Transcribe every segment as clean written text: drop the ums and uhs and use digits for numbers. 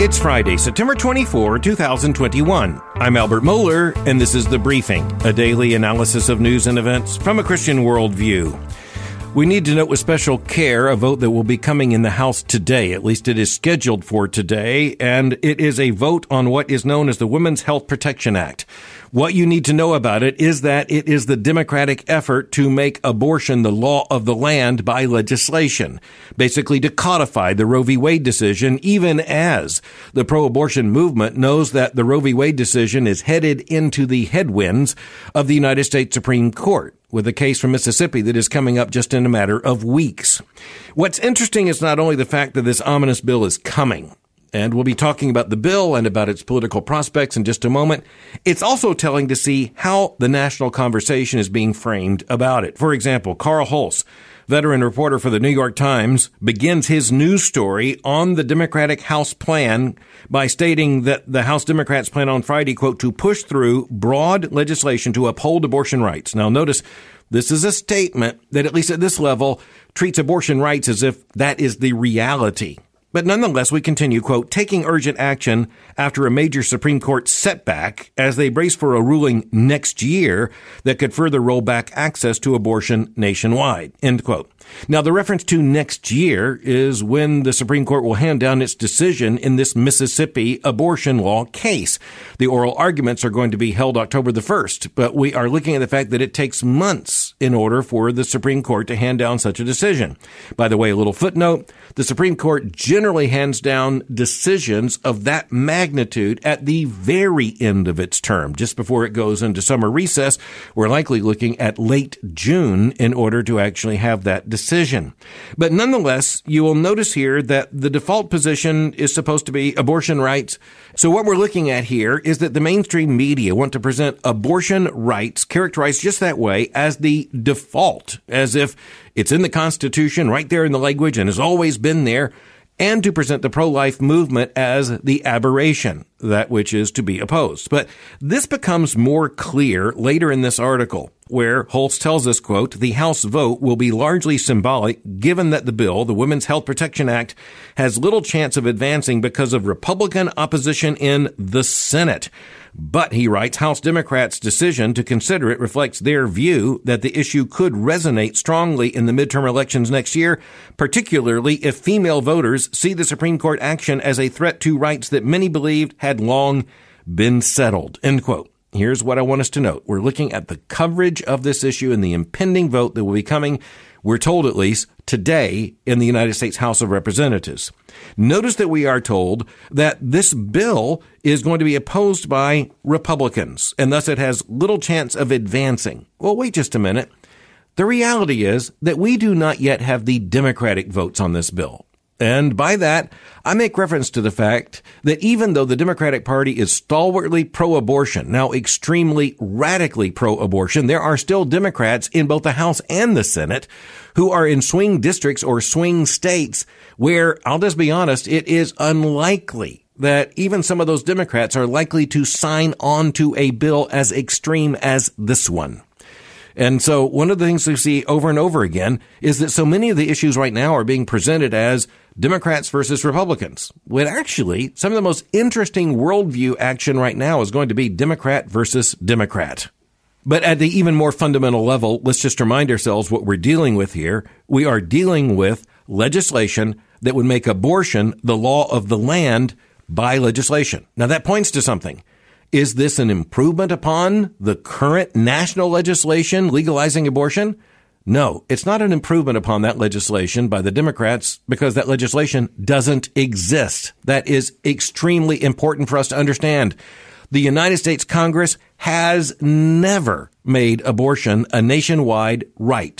It's Friday, September 24, 2021. I'm Albert Mohler, and this is The Briefing, a daily analysis of news and events from a Christian worldview. We need to note with special care a vote that will be coming in the House today. At least it is scheduled for today, and it is a vote on what is known as the Women's Health Protection Act. What you need to know about it is that it is the Democratic effort to make abortion the law of the land by legislation, basically to codify the Roe v. Wade decision, even as the pro-abortion movement knows that the Roe v. Wade decision is headed into the headwinds of the United States Supreme Court, with a case from Mississippi that is coming up just in a matter of weeks. What's interesting is not only the fact that this ominous bill is coming, and we'll be talking about the bill and about its political prospects in just a moment. It's also telling to see how the national conversation is being framed about it. For example, Carl Hulse, veteran reporter for the New York Times, begins his news story on the Democratic House plan by stating that the House Democrats plan on Friday, quote, to push through broad legislation to uphold abortion rights. Now, notice this is a statement that, at least at this level, treats abortion rights as if that is the reality. But nonetheless, we continue, quote, taking urgent action after a major Supreme Court setback as they brace for a ruling next year that could further roll back access to abortion nationwide, end quote. Now, the reference to next year is when the Supreme Court will hand down its decision in this Mississippi abortion law case. The oral arguments are going to be held October the 1st, but we are looking at the fact that it takes months in order for the Supreme Court to hand down such a decision. By the way, a little footnote, the Supreme Court generally hands down decisions of that magnitude at the very end of its term, just before it goes into summer recess. We're likely looking at late June in order to actually have that decision. But nonetheless, you will notice here that the default position is supposed to be abortion rights. So what we're looking at here is that the mainstream media want to present abortion rights characterized just that way as the default, as if it's in the Constitution right there in the language and has always been there, and to present the pro-life movement as the aberration, that which is to be opposed. But this becomes more clear later in this article, where Hulse tells us, quote, the House vote will be largely symbolic given that the bill, the Women's Health Protection Act, has little chance of advancing because of Republican opposition in the Senate. But, he writes, House Democrats' decision to consider it reflects their view that the issue could resonate strongly in the midterm elections next year, particularly if female voters see the Supreme Court action as a threat to rights that many believed had long been settled, end quote. Here's what I want us to note. We're looking at the coverage of this issue and the impending vote that will be coming, we're told at least, today in the United States House of Representatives. Notice that we are told that this bill is going to be opposed by Republicans, and thus it has little chance of advancing. Well, wait just a minute. The reality is that we do not yet have the Democratic votes on this bill. And by that, I make reference to the fact that even though the Democratic Party is stalwartly pro-abortion, now extremely radically pro-abortion, there are still Democrats in both the House and the Senate who are in swing districts or swing states where, I'll just be honest, it is unlikely that even some of those Democrats are likely to sign on to a bill as extreme as this one. And so one of the things we see over and over again is that so many of the issues right now are being presented as Democrats versus Republicans, when actually some of the most interesting worldview action right now is going to be Democrat versus Democrat. But at the even more fundamental level, let's just remind ourselves what we're dealing with here. We are dealing with legislation that would make abortion the law of the land by legislation. Now that points to something. Is this an improvement upon the current national legislation legalizing abortion? No, it's not an improvement upon that legislation by the Democrats because that legislation doesn't exist. That is extremely important for us to understand. The United States Congress has never made abortion a nationwide right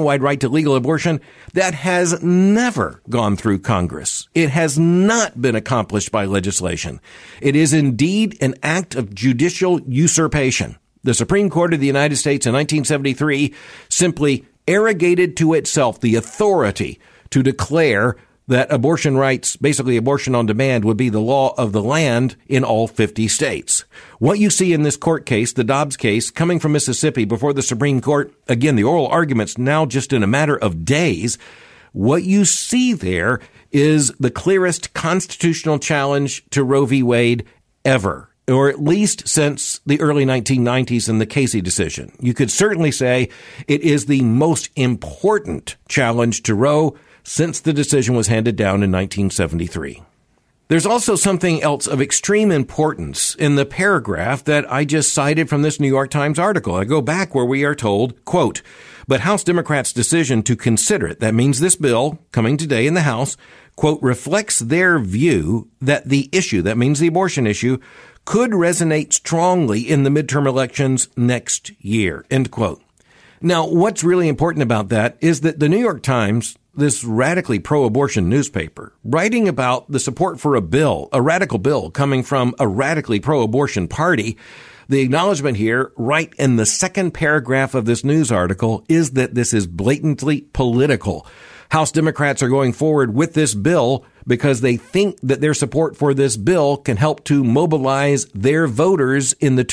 to legal abortion. That has never gone through Congress. It has not been accomplished by legislation. It is indeed an act of judicial usurpation. The Supreme Court of the United States in 1973 simply arrogated to itself the authority to declare that abortion rights, basically abortion on demand, would be the law of the land in all 50 states. What you see in this court case, the Dobbs case, coming from Mississippi before the Supreme Court, again, the oral arguments now just in a matter of days, what you see there is the clearest constitutional challenge to Roe v. Wade ever, or at least since the early 1990s and the Casey decision. You could certainly say it is the most important challenge to Roe since the decision was handed down in 1973. There's also something else of extreme importance in the paragraph that I just cited from this New York Times article. I go back where we are told, quote, but House Democrats' decision to consider it, that means this bill coming today in the House, quote, reflects their view that the issue, that means the abortion issue, could resonate strongly in the midterm elections next year, end quote. Now, what's really important about that is that the New York Times, this radically pro-abortion newspaper, writing about the support for a bill, a radical bill coming from a radically pro-abortion party, the acknowledgement here, right in the second paragraph of this news article, is that this is blatantly political. House Democrats are going forward with this bill because they think that their support for this bill can help to mobilize their voters in the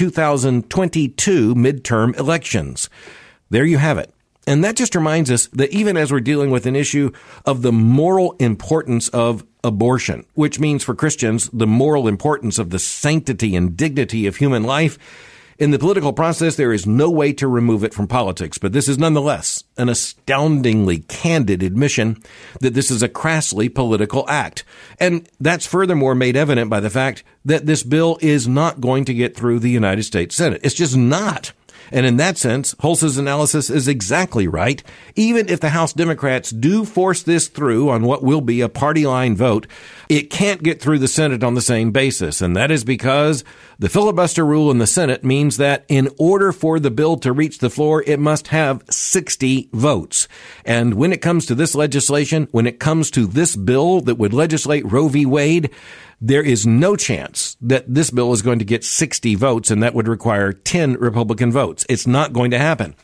2022 midterm elections. There you have it. And that just reminds us that even as we're dealing with an issue of the moral importance of abortion, which means for Christians, the moral importance of the sanctity and dignity of human life, in the political process, there is no way to remove it from politics. But this is nonetheless an astoundingly candid admission that this is a crassly political act. And that's furthermore made evident by the fact that this bill is not going to get through the United States Senate. It's just not. And in that sense, Hulse's analysis is exactly right. Even if the House Democrats do force this through on what will be a party line vote, it can't get through the Senate on the same basis. And that is because the filibuster rule in the Senate means that in order for the bill to reach the floor, it must have 60 votes. And when it comes to this legislation, when it comes to this bill that would legislate Roe v. Wade, there is no chance that this bill is going to get 60 votes, and that would require 10 Republican votes. It's not going to happen.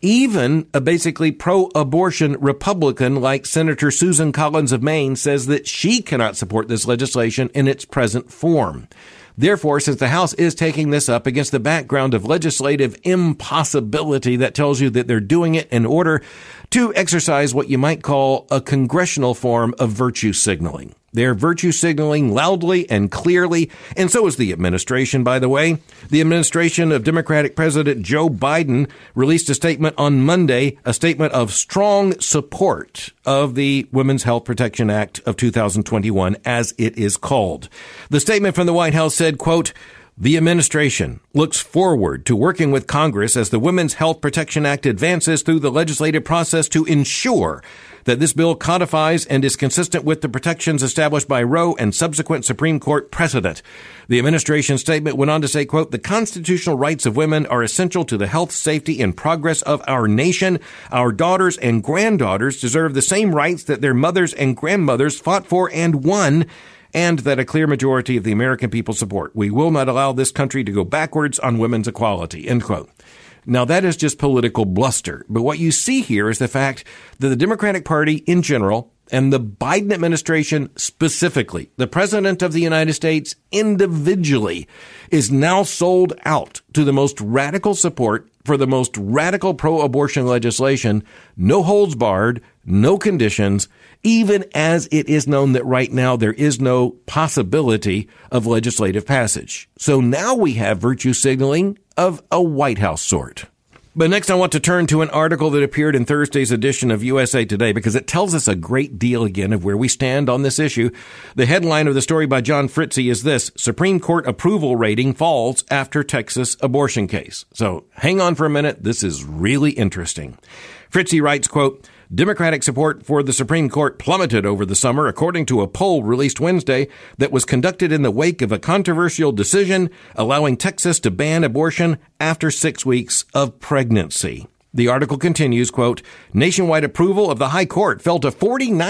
Even a basically pro-abortion Republican like Senator Susan Collins of Maine says that she cannot support this legislation in its present form. Therefore, since the House is taking this up against the background of legislative impossibility, that tells you that they're doing it in order to exercise what you might call a congressional form of virtue signaling. They're virtue signaling loudly and clearly, and so is the administration, by the way. The administration of Democratic President Joe Biden released a statement on Monday, a statement of strong support of the Women's Health Protection Act of 2021, as it is called. The statement from the White House said, quote, the administration looks forward to working with Congress as the Women's Health Protection Act advances through the legislative process to ensure that this bill codifies and is consistent with the protections established by Roe and subsequent Supreme Court precedent. The administration statement went on to say, quote, the constitutional rights of women are essential to the health, safety, and progress of our nation. Our daughters and granddaughters deserve the same rights that their mothers and grandmothers fought for and won, and that a clear majority of the American people support. We will not allow this country to go backwards on women's equality, end quote. Now, that is just political bluster. But what you see here is the fact that the Democratic Party in general and the Biden administration specifically, the President of the United States individually, is now sold out to the most radical support for the most radical pro-abortion legislation, no holds barred, no conditions, even as it is known that right now there is no possibility of legislative passage. So now we have virtue signaling of a White House sort. But next I want to turn to an article that appeared in Thursday's edition of USA Today because it tells us a great deal again of where we stand on this issue. The headline of the story by John Fritzy is this: Supreme Court approval rating falls after Texas abortion case. So hang on for a minute. This is really interesting. Fritzy writes, quote, Democratic support for the Supreme Court plummeted over the summer, according to a poll released Wednesday that was conducted in the wake of a controversial decision allowing Texas to ban abortion after 6 weeks of pregnancy. The article continues, quote, nationwide approval of the high court fell to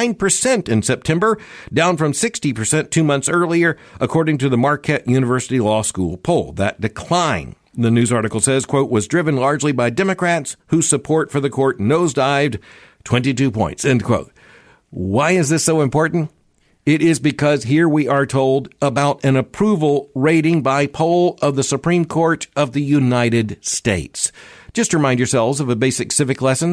49% in September, down from 60% 2 months earlier, according to the Marquette University Law School poll. That decline, the news article says, quote, was driven largely by Democrats whose support for the court nosedived 22 points, end quote. Why is this so important? It is because here we are told about an approval rating by poll of the Supreme Court of the United States. Just remind yourselves of a basic civic lesson.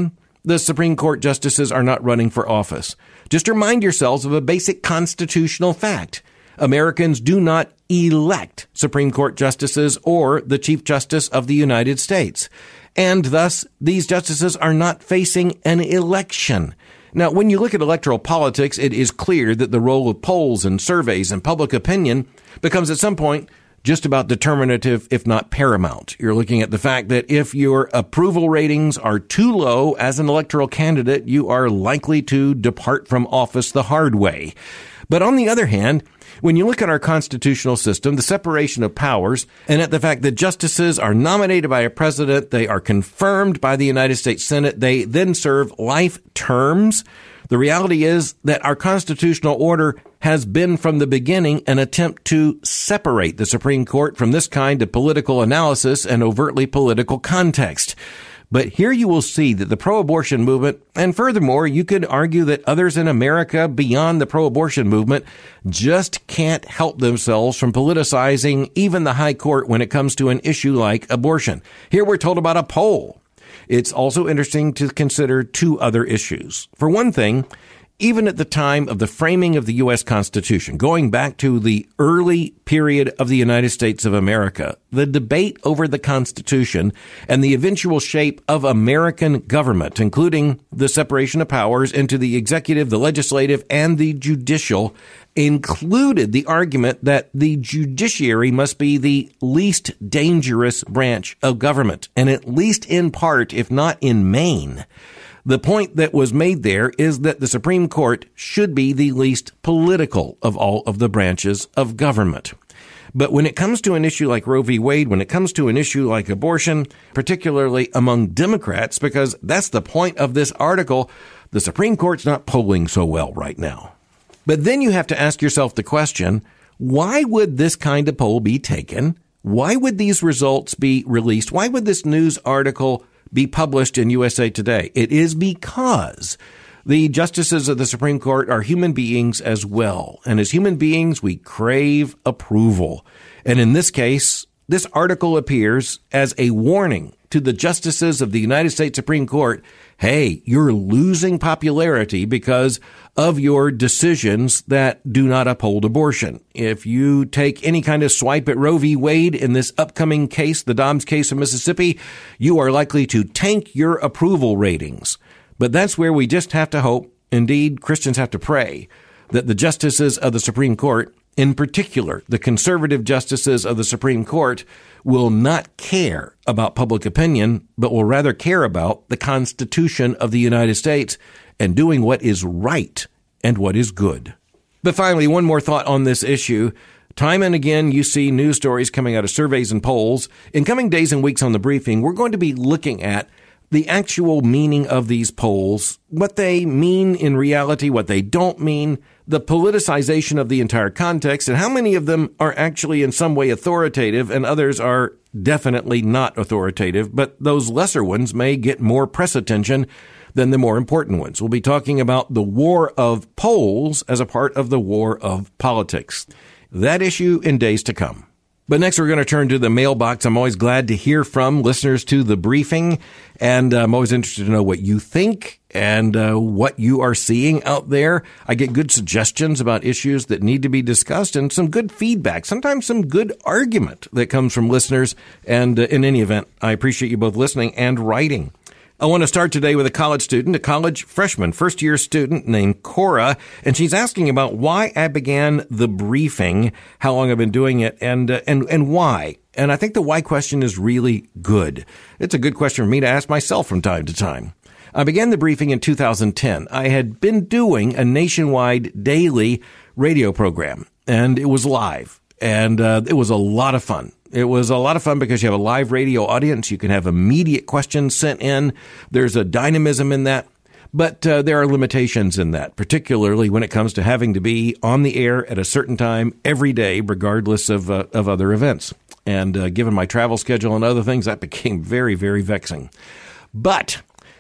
the Supreme Court justices are not running for office. Just remind yourselves of a basic constitutional fact. Americans do not elect Supreme Court justices or the Chief Justice of the United States. And thus, these justices are not facing an election. Now, when you look at electoral politics, it is clear that the role of polls and surveys and public opinion becomes at some point just about determinative, if not paramount. You're looking at the fact that if your approval ratings are too low as an electoral candidate, you are likely to depart from office the hard way. But on the other hand, when you look at our constitutional system, the separation of powers, and at the fact that justices are nominated by a president, they are confirmed by the United States Senate, they then serve life terms, the reality is that our constitutional order has been from the beginning an attempt to separate the Supreme Court from this kind of political analysis and overtly political context. But here you will see that the pro-abortion movement, and furthermore, you could argue that others in America beyond the pro-abortion movement just can't help themselves from politicizing even the high court when it comes to an issue like abortion. Here we're told about a poll. It's also interesting to consider two other issues. For one thing, even at the time of the framing of the U.S. Constitution, going back to the early period of the United States of America, the debate over the Constitution and the eventual shape of American government, including the separation of powers into the executive, the legislative, and the judicial, included the argument that the judiciary must be the least dangerous branch of government, and at least in part, if not in main. The point that was made there is that the Supreme Court should be the least political of all of the branches of government. But when it comes to an issue like Roe v. Wade, when it comes to an issue like abortion, particularly among Democrats, because that's the point of this article, the Supreme Court's not polling so well right now. But then you have to ask yourself the question, why would this kind of poll be taken? Why would these results be released? Why would this news article be published in USA Today? It is because the justices of the Supreme Court are human beings as well. And as human beings, we crave approval. And in this case, this article appears as a warning to the justices of the United States Supreme Court. Hey, you're losing popularity because of your decisions that do not uphold abortion. If you take any kind of swipe at Roe v. Wade in this upcoming case, the Dobbs case of Mississippi, you are likely to tank your approval ratings. But that's where we just have to hope, indeed Christians have to pray, that the justices of the Supreme Court, in particular the conservative justices of the Supreme Court, will not care about public opinion, but will rather care about the Constitution of the United States and doing what is right and what is good. But finally, one more thought on this issue. Time and again, you see news stories coming out of surveys and polls. In coming days and weeks on the briefing, we're going to be looking at the actual meaning of these polls, what they mean in reality, what they don't mean, the politicization of the entire context, and how many of them are actually in some way authoritative and others are definitely not authoritative, but those lesser ones may get more press attention than the more important ones. We'll be talking about the war of polls as a part of the war of politics. That issue in days to come. But next, we're going to turn to the mailbox. I'm always glad to hear from listeners to the briefing, and I'm always interested to know what you think and what you are seeing out there. I get good suggestions about issues that need to be discussed and some good feedback, sometimes some good argument that comes from listeners. And in any event, I appreciate you both listening and writing. I want to start today with a college student, a college freshman, first-year student named Cora, and she's asking about why I began the briefing, how long I've been doing it, and why. And I think the why question is really good. It's a good question for me to ask myself from time to time. I began the briefing in 2010. I had been doing a nationwide daily radio program, and it was live, and it was a lot of fun. It was a lot of fun because you have a live radio audience. You can have immediate questions sent in. There's a dynamism in that. But there are limitations in that, particularly when it comes to having to be on the air at a certain time every day, regardless of other events. And given my travel schedule and other things, that became very, very vexing. But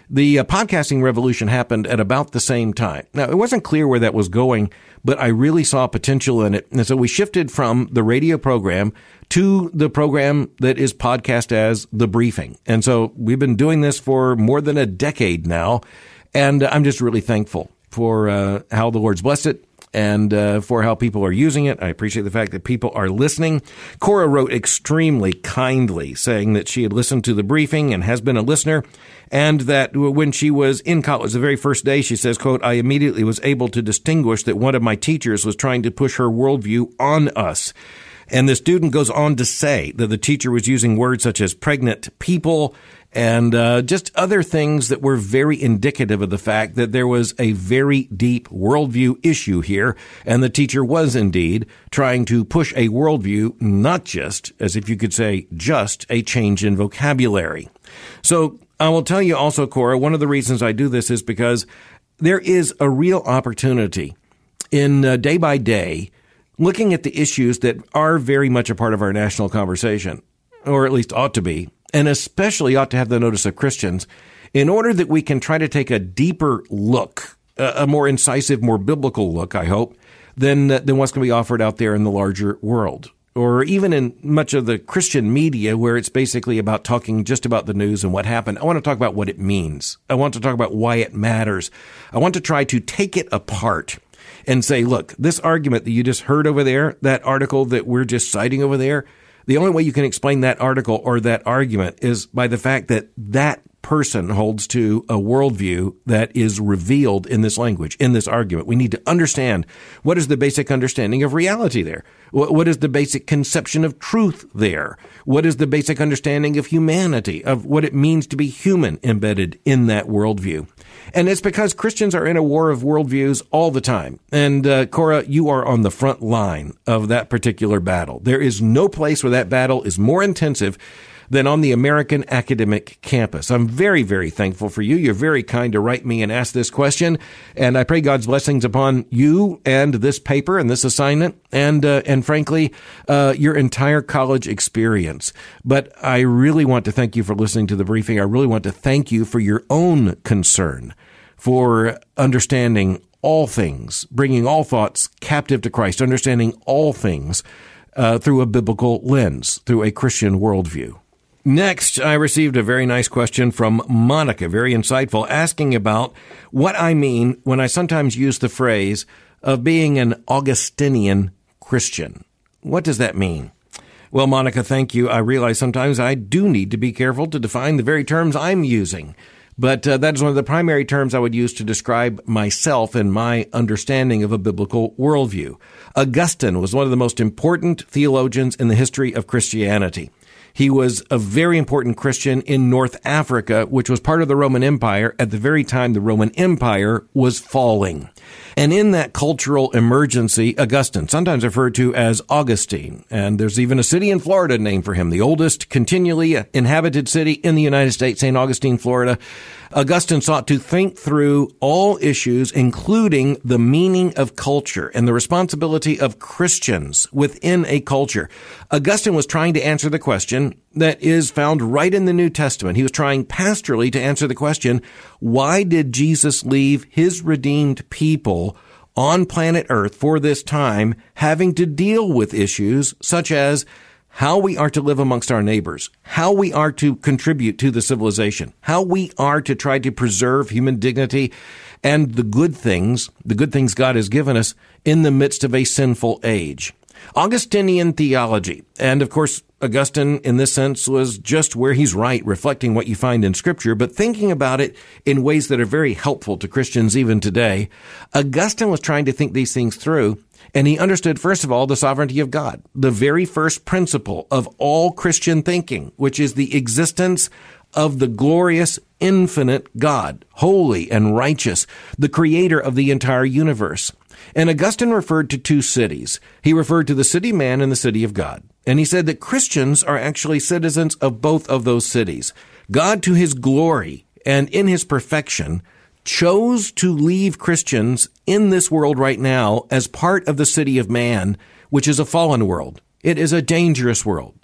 The podcasting revolution happened at about the same time. Now, it wasn't clear where that was going, but I really saw potential in it. And so we shifted from the radio program to the program that is podcast as The Briefing. And so we've been doing this for more than a decade now. And I'm just really thankful for how the Lord's blessed it and for how people are using it. I appreciate the fact that people are listening. Cora wrote extremely kindly saying that she had listened to The Briefing and has been a listener, and that when she was in college, the very first day, she says, quote, I immediately was able to distinguish that one of my teachers was trying to push her worldview on us. And the student goes on to say that the teacher was using words such as pregnant people and just other things that were very indicative of the fact that there was a very deep worldview issue here. And the teacher was indeed trying to push a worldview, not just, as if you could say, just a change in vocabulary. So I will tell you also, Cora, one of the reasons I do this is because there is a real opportunity in day by day looking at the issues that are very much a part of our national conversation, or at least ought to be, and especially ought to have the notice of Christians, in order that we can try to take a deeper look, a more incisive, more biblical look, I hope, than what's going to be offered out there in the larger world, or even in much of the Christian media where it's basically about talking just about the news and what happened. I want to talk about what it means. I want to talk about why it matters. I want to try to take it apart and say, look, this argument that you just heard over there, that article that we're just citing over there, the only way you can explain that article or that argument is by the fact that that person holds to a worldview that is revealed in this language, in this argument. We need to understand what is the basic understanding of reality there. What is the basic conception of truth there? What is the basic understanding of humanity, of what it means to be human embedded in that worldview? And it's because Christians are in a war of worldviews all the time. And Cora, you are on the front line of that particular battle. There is no place where that battle is more intensive than on the American academic campus. I'm very, very thankful for you. You're very kind to write me and ask this question. And I pray God's blessings upon you and this paper and this assignment and frankly, your entire college experience. But I really want to thank you for listening to The Briefing. I really want to thank you for your own concern for understanding all things, bringing all thoughts captive to Christ, understanding all things through a biblical lens, through a Christian worldview. Next, I received a very nice question from Monica, very insightful, asking about what I mean when I sometimes use the phrase of being an Augustinian Christian. What does that mean? Well, Monica, thank you. I realize sometimes I do need to be careful to define the very terms I'm using. But that is one of the primary terms I would use to describe myself and my understanding of a biblical worldview. Augustine was one of the most important theologians in the history of Christianity. He was a very important Christian in North Africa, which was part of the Roman Empire at the very time the Roman Empire was falling. And in that cultural emergency, Augustine, sometimes referred to as Augustine, and there's even a city in Florida named for him, the oldest continually inhabited city in the United States, St. Augustine, Florida. Augustine sought to think through all issues, including the meaning of culture and the responsibility of Christians within a culture. Augustine was trying to answer the question that is found right in the New Testament. He was trying pastorally to answer the question, why did Jesus leave his redeemed people on planet Earth for this time, having to deal with issues such as how we are to live amongst our neighbors, how we are to contribute to the civilization, how we are to try to preserve human dignity and the good things God has given us in the midst of a sinful age. Augustinian theology, and of course, Augustine in this sense was just where he's right, reflecting what you find in Scripture, but thinking about it in ways that are very helpful to Christians even today. Augustine was trying to think these things through, and he understood, first of all, the sovereignty of God, the very first principle of all Christian thinking, which is the existence of the glorious, infinite God, holy and righteous, the creator of the entire universe. And Augustine referred to two cities. He referred to the city man and the city of God. And he said that Christians are actually citizens of both of those cities. God, to his glory and in his perfection, chose to leave Christians in this world right now as part of the city of man, which is a fallen world. It is a dangerous world.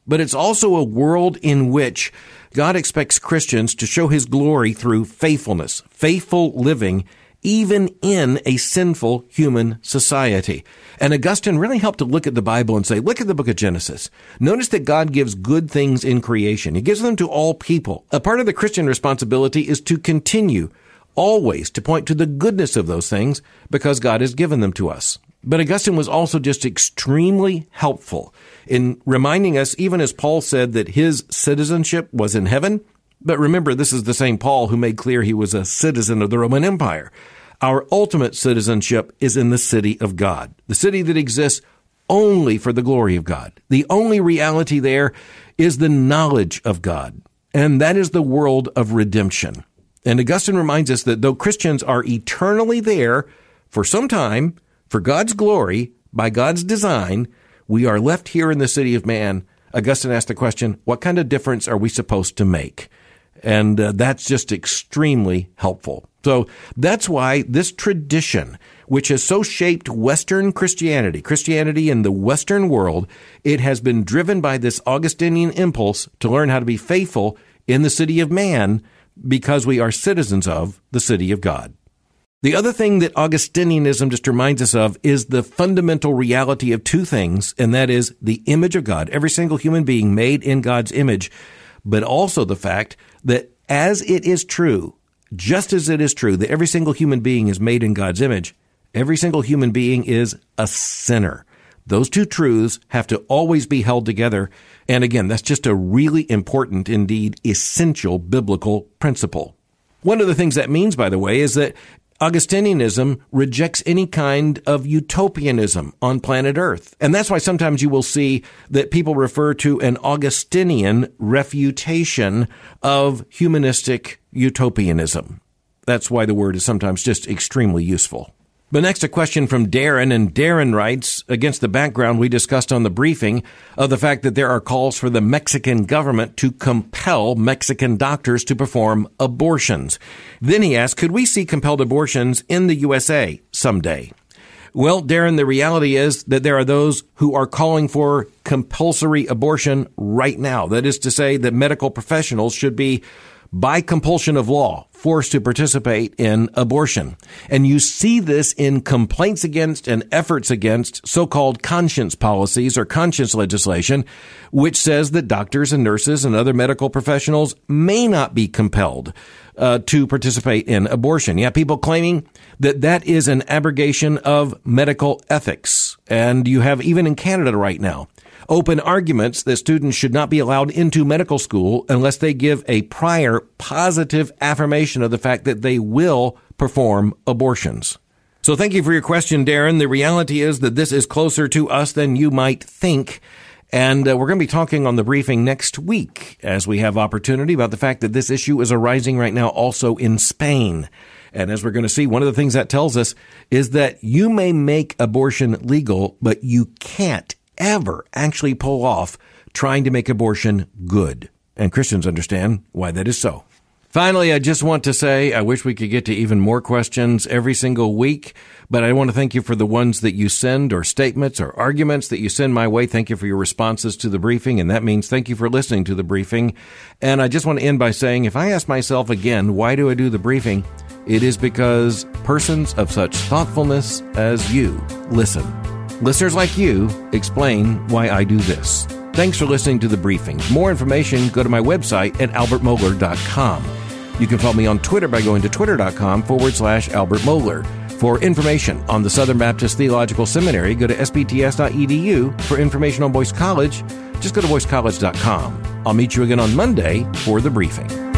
but it's also a world in which God expects Christians to show his glory through faithfulness, faithful living, even in a sinful human society. And Augustine really helped to look at the Bible and say, look at the book of Genesis. Notice that God gives good things in creation. He gives them to all people. A part of the Christian responsibility is to continue always to point to the goodness of those things because God has given them to us. But Augustine was also just extremely helpful in reminding us, even as Paul said that his citizenship was in heaven. But remember, this is the same Paul who made clear he was a citizen of the Roman Empire. Our ultimate citizenship is in the city of God, the city that exists only for the glory of God. The only reality there is the knowledge of God, and that is the world of redemption. And Augustine reminds us that though Christians are eternally there for some time, for God's glory, by God's design, we are left here in the city of man. Augustine asked the question, what kind of difference are we supposed to make? And that's just extremely helpful. So that's why this tradition, which has so shaped Western Christianity in the Western world, it has been driven by this Augustinian impulse to learn how to be faithful in the city of man because we are citizens of the city of God. The other thing that Augustinianism just reminds us of is the fundamental reality of two things, and that is the image of God, every single human being made in God's image, but also the fact that as it is true, just as it is true that every single human being is made in God's image, every single human being is a sinner. Those two truths have to always be held together. And again, that's just a really important, indeed essential biblical principle. One of the things that means, by the way, is that Augustinianism rejects any kind of utopianism on planet Earth. And that's why sometimes you will see that people refer to an Augustinian refutation of humanistic utopianism. That's why the word is sometimes just extremely useful. But next, a question from Darren, and Darren writes, against the background we discussed on the briefing of the fact that there are calls for the Mexican government to compel Mexican doctors to perform abortions. Then he asked, could we see compelled abortions in the USA someday? Well, Darren, the reality is that there are those who are calling for compulsory abortion right now. That is to say that medical professionals should be, by compulsion of law, forced to participate in abortion. And you see this in complaints against and efforts against so-called conscience policies or conscience legislation, which says that doctors and nurses and other medical professionals may not be compelled to participate in abortion. Yeah, people claiming that that is an abrogation of medical ethics. And you have, even in Canada right now, open arguments that students should not be allowed into medical school unless they give a prior positive affirmation of the fact that they will perform abortions. So thank you for your question, Darren. The reality is that this is closer to us than you might think. And we're going to be talking on the briefing next week as we have opportunity about the fact that this issue is arising right now also in Spain. And as we're going to see, one of the things that tells us is that you may make abortion legal, but you can't ever actually pull off trying to make abortion good. And Christians understand why that is so. Finally, I just want to say I wish we could get to even more questions every single week, but I want to thank you for the ones that you send, or statements or arguments that you send my way. Thank you for your responses to the briefing, and that means thank you for listening to the briefing. And I just want to end by saying, if I ask myself again, why do I do the briefing? It is because persons of such thoughtfulness as you listen. Listeners like you explain why I do this. Thanks for listening to the briefing. For more information, go to my website at albertmohler.com. You can follow me on Twitter by going to twitter.com/Albert Mohler. For information on the Southern Baptist Theological Seminary, go to sbts.edu. For information on Boyce College, just go to boycecollege.com. I'll meet you again on Monday for the briefing.